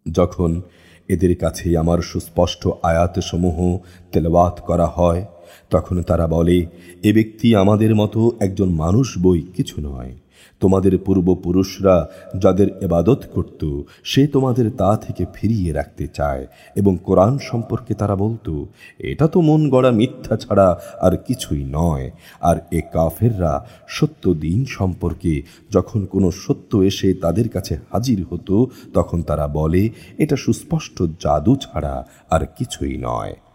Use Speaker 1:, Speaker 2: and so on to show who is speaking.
Speaker 1: যখন এদের কাছে আমার সুস্পষ্ট আয়াতসমূহ তেলাওয়াত করা হয়, তখন তারা বলে, এ ব্যক্তি আমাদের মতো একজন মানুষ বই কিছু নয়। তোমাদের পূর্বপুরুষরা যাদের ইবাদত করত, সে তোমাদের তা থেকে ফিরিয়ে রাখতে চায়। এবং কোরআন সম্পর্কে তারা বলতো, এটা তো মন গড়া মিথ্যা ছাড়া আর কিছুই নয়। আর এ কাফেররা সত্য দিন সম্পর্কে যখন কোনো সত্য এসে তাদের কাছে হাজির হতো, তখন তারা বলে, এটা সুস্পষ্ট জাদু ছাড়া আর কিছুই নয়।